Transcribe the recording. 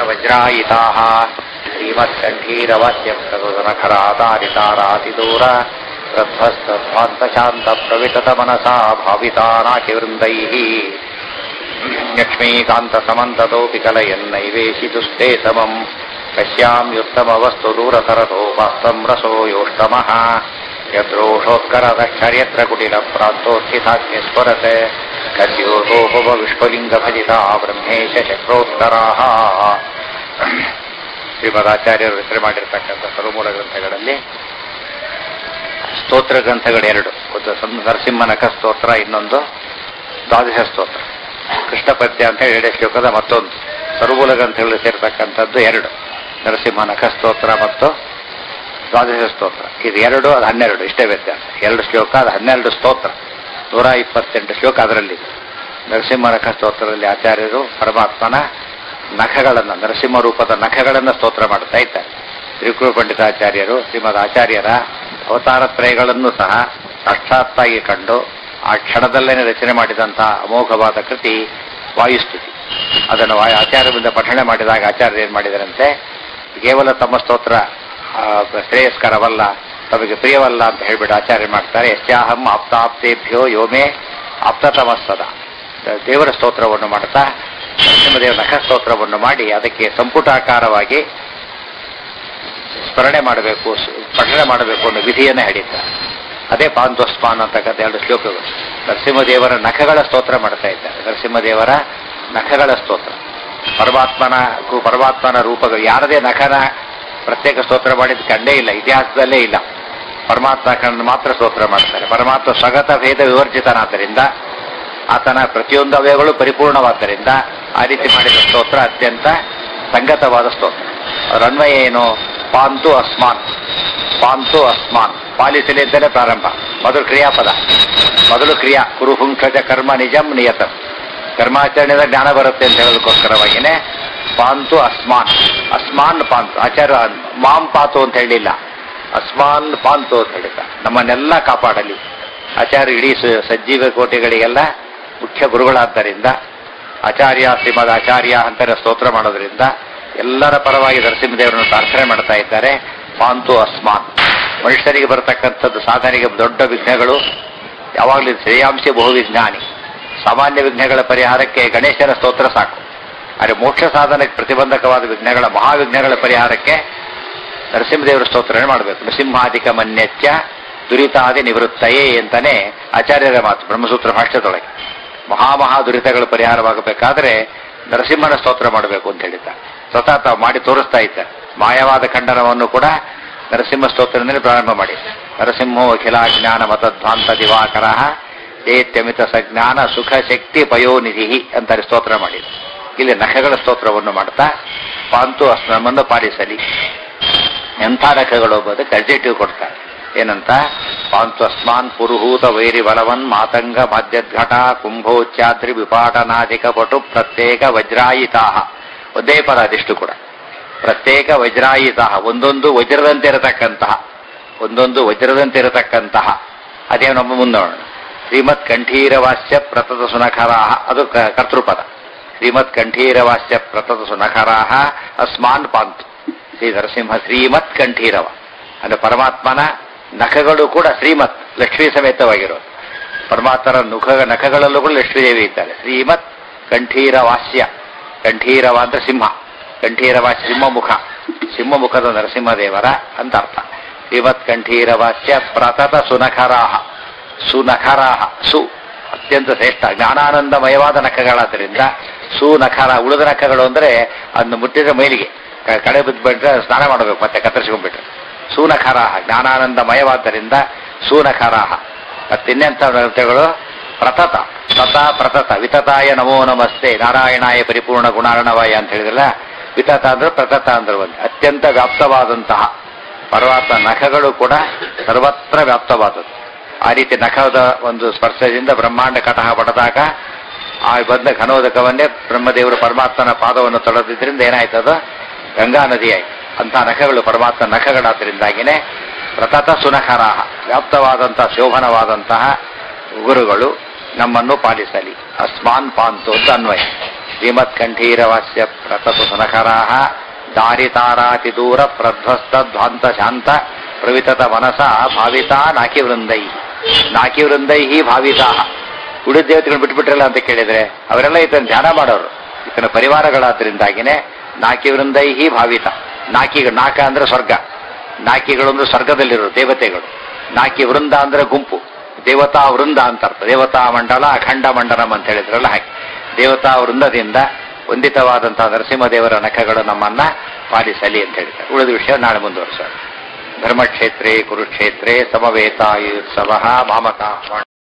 ವಜ್ರಾಯಿತಾಃ ಶ್ರೀಮತ್ಕಂಠೀರವಾಸ್ಯ ಪ್ರಸುನಖರಾತಾರಿತಾರಾತಿದೂರ ರಧ್ವಸ್ತಧ್ವಾಂತಶಾಂತ ಪ್ರವಿತತ ಮನಸಾ ಭಾವಿತಾನಾಕಿವೃಂದೈಃ ಲಕ್ಷ್ಮೀಕಾಂತಸಮಂತತೋಪಿ ಕಲಯನ್ನೈವೇಶಿತುಸ್ತೆ ಸಮಂ ಪಶ್ಯಾಮ್ಯುತ್ತಮವಸ್ತು ದೂರತರತೋ ವಾಸ್ತಂ ರಸೋ ಯೋಷ್ಟಮಃ ಯದ್ರೋಷೋತ್ಕರದಕ್ಷರ್ಯತ್ರ ಕುಟಿಲಪ್ರಾಂತೋತ್ಥಿತಾಗ್ನಿಸ್ಫುರತೆ ಕದ್ಯೋತೋಪವಿಷ್ಪಲಿಂಗಭಜಿತಾ ಬ್ರಹ್ಮೇಶ ಚಕ್ರೋತ್ತರಾಃ. ಶ್ರೀಮದಾಚಾರ್ಯರು ರಚನೆ ಮಾಡಿರ್ತಕ್ಕಂಥ ಸರ್ವಮೂಲ ಗ್ರಂಥಗಳಲ್ಲಿ ಸ್ತೋತ್ರ ಗ್ರಂಥಗಳೆರಡು, ಒಂದು ನರಸಿಂಹನಖ ಸ್ತೋತ್ರ, ಇನ್ನೊಂದು ದ್ವಾದಶ ಸ್ತೋತ್ರ. ಕೃಷ್ಣ ಪದ್ಯ ಅಂತ ಹೇಳಿ 2 ಶ್ಲೋಕದ ಮತ್ತೊಂದು. ಸರ್ವಮೂಲ ಗ್ರಂಥಗಳು ಸೇರ್ತಕ್ಕಂಥದ್ದು ಎರಡು, ನರಸಿಂಹನಖ ಸ್ತೋತ್ರ ಮತ್ತು ದ್ವಾದಶ ಸ್ತೋತ್ರ. ಇದು 2, ಅದು 12, ಇಷ್ಟೇ ವ್ಯತ್ಯಾಸ. 2 ಶ್ಲೋಕ, ಅದು 12 ಸ್ತೋತ್ರ, 128 ಶ್ಲೋಕ ಅದರಲ್ಲಿ. ನರಸಿಂಹನಖ ಸ್ತೋತ್ರದಲ್ಲಿ ಆಚಾರ್ಯರು ಪರಮಾತ್ಮನ ನಖಗಳನ್ನು, ನರಸಿಂಹ ರೂಪದ ನಖಗಳನ್ನು ಸ್ತೋತ್ರ ಮಾಡ್ತಾ ಇದ್ದಾರೆ. ತ್ರಿಕೂಟ ಪಂಡಿತಾಚಾರ್ಯರು ಶ್ರೀಮದ್ ಆಚಾರ್ಯರ ಅವತಾರತ್ರಯಗಳನ್ನು ಸಹ ಸಾಕ್ಷಾತ್ತಾಗಿ ಕಂಡು ಆ ಕ್ಷಣದಲ್ಲೇನೆ ರಚನೆ ಮಾಡಿದಂತಹ ಅಮೋಘವಾದ ಕೃತಿ ವಾಯುಸ್ತುತಿ. ಅದನ್ನು ಆಚಾರ್ಯರಿಂದ ಪಠಣೆ ಮಾಡಿದಾಗ ಆಚಾರ್ಯರು ಏನ್ ಮಾಡಿದರಂತೆ, ಕೇವಲ ತಮ್ಮ ಸ್ತೋತ್ರ ಶ್ರೇಯಸ್ಕರವಲ್ಲ, ತಮಗೆ ಪ್ರಿಯವಲ್ಲ ಅಂತ ಹೇಳ್ಬಿಟ್ಟು ಆಚಾರ್ಯ ಮಾಡ್ತಾರೆ. ಯಸ್ಯಾಹಂ ಆಪ್ತಾಪ್ತೇಭ್ಯೋ ಯೋಮೇ ಆಪ್ತತಮಸ್ಸದ. ದೇವರ ಸ್ತೋತ್ರವನ್ನು ಮಾಡ್ತಾ ನರಸಿಂಹದೇವರ ನಖ ಸ್ತೋತ್ರವನ್ನು ಮಾಡಿ ಅದಕ್ಕೆ ಸಂಪುಟಾಕಾರವಾಗಿ ಸ್ಮರಣೆ ಮಾಡಬೇಕು, ಪಠಣೆ ಮಾಡಬೇಕು ಅನ್ನೋ ವಿಧಿಯನ್ನೇ ಹೇಳಿದ್ದಾರೆ. ಅದೇ ಪಾಂತೋಸ್ಮಾನ್ ಅಂತಕ್ಕಂಥ 2 ಶ್ಲೋಕಗಳು. ನರಸಿಂಹದೇವರ ನಖಗಳ ಸ್ತೋತ್ರ ಮಾಡ್ತಾ ಇದ್ದಾರೆ. ನರಸಿಂಹದೇವರ ನಖಗಳ ಸ್ತೋತ್ರ, ಪರಮಾತ್ಮನ ರೂಪಗಳು. ಯಾರದೇ ನಖನ ಪ್ರತ್ಯೇಕ ಸ್ತೋತ್ರ ಮಾಡಿದ ಕಂಡೇ ಇಲ್ಲ, ಇತಿಹಾಸದಲ್ಲೇ ಇಲ್ಲ. ಪರಮಾತ್ಮ ಕಣ್ಣು ಮಾತ್ರ ಸ್ತೋತ್ರ ಮಾಡ್ತಾರೆ. ಪರಮಾತ್ಮ ಸ್ವಗತ ಭೇದ ವಿವರ್ಜಿತನಾದ್ದರಿಂದ, ಆತನ ಪ್ರತಿಯೊಂದು ಅವಯವಗಳು ಪರಿಪೂರ್ಣವಾದ್ದರಿಂದ ಆ ರೀತಿ ಮಾಡಿದ ಸ್ತೋತ್ರ ಅತ್ಯಂತ ಸಂಗತವಾದ ಸ್ತೋತ್ರ. ಅದರ ಅನ್ವಯ ಏನು? ಪಾಂತು ಅಸ್ಮಾನ್, ಪಾಂತು ಅಸ್ಮಾನ್, ಪಾಲಿಸಲಿ ಅಂತಲೇ ಪ್ರಾರಂಭ. ಮೊದಲು ಕ್ರಿಯಾಪದ, ಮೊದಲು ಕ್ರಿಯಾ. ಕುರುಹುಂಕ್ಷಜ ಕರ್ಮ ನಿಜಂ ನಿಯತಂ, ಕರ್ಮಾಚರಣೆದ ಜ್ಞಾನ ಬರುತ್ತೆ ಅಂತ ಹೇಳೋದಕ್ಕೋಸ್ಕರವಾಗಿಯೇ ಪಾಂತು ಅಸ್ಮಾನ್, ಅಸ್ಮಾನ್ ಪಾಂತು. ಆಚಾರ್ಯ ಮಾಂ ಪಾತು ಅಂತ ಹೇಳಿಲ್ಲ, ಅಸ್ಮಾನ್ ಪಾಂತು ಅಂತ ಹೇಳಿದ್ದ. ನಮ್ಮನ್ನೆಲ್ಲ ಕಾಪಾಡಲಿ. ಆಚಾರ್ಯ ಇಡೀ ಸಜ್ಜೀವ ಕೋಟೆಗಳಿಗೆಲ್ಲ ಮುಖ್ಯ ಗುರುಗಳಾದ್ದರಿಂದ ಆಚಾರ್ಯ, ಶ್ರೀಮದ್ ಆಚಾರ್ಯ ಅಂತಾರೆ ಸ್ತೋತ್ರ ಮಾಡೋದ್ರಿಂದ ಎಲ್ಲರ ಪರವಾಗಿ ನರಸಿಂಹದೇವರನ್ನು ಪ್ರಾರ್ಥನೆ ಮಾಡ್ತಾ ಇದ್ದಾರೆ. ಪಾಂತು ಅಸ್ಮಾನ್. ಮನುಷ್ಯರಿಗೆ ಬರತಕ್ಕಂಥದ್ದು ಸಾಧನೆಗೆ ದೊಡ್ಡ ವಿಘ್ನಗಳು ಯಾವಾಗಲೂ ಶ್ರೇಯಾಂಶ ಬಹುವಿಜ್ಞಾನಿ. ಸಾಮಾನ್ಯ ವಿಘ್ನಗಳ ಪರಿಹಾರಕ್ಕೆ ಗಣೇಶನ ಸ್ತೋತ್ರ ಸಾಕು. ಆದರೆ ಮೋಕ್ಷ ಸಾಧನಕ್ಕೆ ಪ್ರತಿಬಂಧಕವಾದ ವಿಘ್ನಗಳ, ಮಹಾವಿಘ್ನಗಳ ಪರಿಹಾರಕ್ಕೆ ನರಸಿಂಹದೇವರ ಸ್ತೋತ್ರನೇ ಮಾಡಬೇಕು. ನೃಸಿಂಹಾಧಿಕ ಮನ್ಯತ್ಯ ದುರಿತಾದಿ ನಿವೃತ್ತಯೇ ಅಂತಾನೆ ಆಚಾರ್ಯರ ಮಾತು ಬ್ರಹ್ಮಸೂತ್ರ ಭಾಷ್ಯದೊಳಗೆ. ಮಹಾ ದುರಿತಗಳ ಪರಿಹಾರವಾಗಬೇಕಾದ್ರೆ ನರಸಿಂಹನ ಸ್ತೋತ್ರ ಮಾಡಬೇಕು ಅಂತ ಹೇಳಿದ್ದ. ಸ್ವತಃ ತಾವು ಮಾಡಿ ತೋರಿಸ್ತಾ ಇದ್ದ. ಮಾಯವಾದ ಖಂಡನವನ್ನು ಕೂಡ ನರಸಿಂಹ ಸ್ತೋತ್ರದಿಂದಲೇ ಪ್ರಾರಂಭ ಮಾಡಿ. ನರಸಿಂಹೋ ಅಖಿಲಾಜ್ಞಾನ ಮತಧ್ವಾಂತ ದಿವಾಕರ ಚೇತ್ಯಮಿತ ಸಜ್ಞಾನ ಸುಖ ಶಕ್ತಿ ಪಯೋನಿಧಿ ಅಂತಾರೆ ಸ್ತೋತ್ರ ಮಾಡಿದ. ಇಲ್ಲಿ ನಖಗಳ ಸ್ತೋತ್ರವನ್ನು ಮಾಡ್ತಾ ಪಾಂತು ನಮ್ಮನ್ನು ಪಾಲಿಸಲಿ. ಎಂಥ ನಖಗಳು ಎಂಬುದಕ್ಕೆ ಅಡ್ಜೆಕ್ಟಿವ್ ಕೊಡ್ತಾರೆ. ಏನಂತ? ಪಾಂತು ಅಸ್ಮಾನ್ ಪುರುಹೂತ ವೈರಿ ಬಲವನ್ ಮಾತಂಗ ಮಧ್ಯದ್ಘಟ ಕುಂಭೋಚ್ಚಾದ್ರಿ ವಿಪಾಟನಾಧಿಕ ಪಟು ಪ್ರತ್ಯೇಕ ವಜ್ರಾಯಿತಾ. ಒಂದೇ ಪದ ಅದಿಷ್ಟು ಕೂಡ. ಪ್ರತ್ಯೇಕ ವಜ್ರಾಯಿತಾ, ಒಂದೊಂದು ವಜ್ರದಂತೆ ಇರತಕ್ಕಂತಹ, ಒಂದೊಂದು ವಜ್ರದಂತೆ ಇರತಕ್ಕಂತಹ. ಅದೇ ನಮ್ಮ ಮುಂದೋಣ. ಶ್ರೀಮತ್ ಕಂಠೀರವಾಸ್ಯ ಪ್ರತತ ಸುನಖರಾಹ, ಅದು ಕರ್ತೃಪದ. ಶ್ರೀಮತ್ ಕಂಠೀರವಾಸ್ಯ ಪ್ರತತ ಸುನಖರಾಹ ಅಸ್ಮಾನ್ ಪಾಂತು. ಶ್ರೀ ನರಸಿಂಹ ಶ್ರೀಮತ್ ಕಂಠೀರವ ಅಂದ್ರೆ ಪರಮಾತ್ಮನ ನಖಗಳು ಕೂಡ ಶ್ರೀಮತ್, ಲಕ್ಷ್ಮೀ ಸಮೇತವಾಗಿರೋದು. ಪರಮಾತ್ಮನ ನಖಗಳಲ್ಲೂ ಕೂಡ ಲಕ್ಷ್ಮೀದೇವಿ ಇದ್ದಾರೆ. ಶ್ರೀಮತ್ ಕಂಠೀರವಾಸ್ಯ, ಕಂಠೀರವ ಅಂದ್ರೆ ಸಿಂಹ, ಕಂಠೀರವಾಸ್ಯ ಸಿಂಹಮುಖ, ಸಿಂಹಮುಖದ ನರಸಿಂಹದೇವರ ಅಂತ ಅರ್ಥ. ಶ್ರೀಮತ್ ಕಂಠೀರವಾಸ್ಯ ಪ್ರತತ ಸುನಖರಾಹ, ಸುನಖರಾಹ, ಸು ಅತ್ಯಂತ ಶ್ರೇಷ್ಠ ಜ್ಞಾನಾನಂದಮಯವಾದ ನಖಗಳಾದ್ದರಿಂದ ಸುನಖರ. ಉಳಿದ ನಖಗಳು ಅಂದ್ರೆ ಅದನ್ನು ಮುಟ್ಟಿದ್ರೆ ಮೈಲಿಗೆ ಕಡೆ ಬಿದ್ದುಬಿಟ್ರೆ ಸ್ನಾನ ಮಾಡಬೇಕು, ಮತ್ತೆ ಕತ್ತರಿಸ್ಕೊಂಡ್ಬಿಟ್ರೆ. ಸೂನಖರಾಹ ಜ್ಞಾನಾನಂದಮಯವಾದ್ದರಿಂದ ಸೂನಖರಾಹ. ಮತ್ತಿನ್ನೆಂಥ ನೃತ್ಯಗಳು? ಪ್ರತತ, ತತ ಪ್ರತತ. ವಿತತಾಯ ನಮೋ ನಮಸ್ತೆ ನಾರಾಯಣಾಯ ಪರಿಪೂರ್ಣ ಗುಣಾರ್ಣವಾಯ ಅಂತ ಹೇಳಿದ್ರಲ್ಲ, ವಿತತ ಅಂದ್ರೆ ಪ್ರತತ ಅಂದ್ರೆ ಒಂದು ಅತ್ಯಂತ ವ್ಯಾಪ್ತವಾದಂತಹ ಪರಮಾತ್ಮ ನಖಗಳು ಕೂಡ ಸರ್ವತ್ರ ವ್ಯಾಪ್ತವಾದದ್ದು. ಆ ರೀತಿ ನಖದ ಒಂದು ಸ್ಪರ್ಶದಿಂದ ಬ್ರಹ್ಮಾಂಡ ಕಟಹ ಪಡೆದಾಗ ಆ ಬಂದ ಘನೋದಕವನ್ನೇ ಬ್ರಹ್ಮದೇವರು ಪರಮಾತ್ಮನ ಪಾದವನ್ನು ತೊಳೆದಿದ್ರಿಂದ ಏನಾಯ್ತದ? ಗಂಗಾ ನದಿ ಆಯ್ತು. ಅಂತಹ ನಖಗಳು ಪರಮಾತ್ಮ ನಖಗಳಾದ್ದರಿಂದಾಗಿನೇ ಪ್ರತತ ಸುನಖರಾಹ, ವ್ಯಾಪ್ತವಾದಂತಹ ಶೋಭನವಾದಂತಹ ಗುರುಗಳು ನಮ್ಮನ್ನು ಪಾಲಿಸಲಿ. ಅಸ್ಮಾನ್ ಪಾಂತು ಅಂತ ಅನ್ವಯ. ಶ್ರೀಮತ್ಕಂಠೀರವಾಸ್ಯ ಪ್ರತತು ಸುನಖರಾಹ ದಾರಿತಾರಾತಿ ದೂರ ಪ್ರಧ್ವಸ್ತಧ್ವಾಂತ ಶಾಂತ ಪ್ರವಿತತ ಮನಸ ಭಾವಿತಾ ನಾಕಿವೃಂದೈ ನಾಕಿವೃಂದೈ ಭಾವಿತಾ. ಉಳಿದ ದೇವತೆಗಳು ಬಿಟ್ಬಿಟ್ರಲ್ಲ ಅಂತ ಕೇಳಿದ್ರೆ ಅವರೆಲ್ಲ ಈತನ ಧ್ಯಾನ ಮಾಡೋರು, ಈತನ ಪರಿವಾರಗಳಾದ್ರಿಂದಾಗಿನೇ ನಾಕಿವೃಂದೈ ಭಾವಿತ. ನಾಕ ಅಂದ್ರೆ ಸ್ವರ್ಗ, ನಾಕಿಗಳು ಅಂದ್ರೆ ಸ್ವರ್ಗದಲ್ಲಿರೋ ದೇವತೆಗಳು. ನಾಕಿ ವೃಂದ ಅಂದ್ರೆ ಗುಂಪು, ದೇವತಾ ವೃಂದ ಅಂತ ಅರ್ಥ. ದೇವತಾ ಮಂಡಲ ಅಖಂಡ ಮಂಡಲಂ ಅಂತ ಹೇಳಿದ್ರಲ್ಲ ಹಾಗೆ ದೇವತಾ ವೃಂದದಿಂದ ವಂದಿತವಾದಂತಹ ನರಸಿಂಹದೇವರ ನಖಗಳು ನಮ್ಮನ್ನ ಪಾಲಿಸಲಿ ಅಂತ ಹೇಳ್ತಾರೆ. ಉಳಿದ ವಿಷಯ ನಾಳೆ ಮುಂದುವರಿಸೋಣ. ಧರ್ಮಕ್ಷೇತ್ರೇ ಕುರುಕ್ಷೇತ್ರೇ ಸಮವೇತಾಯುತ್ಸವ ಮಾಮಕ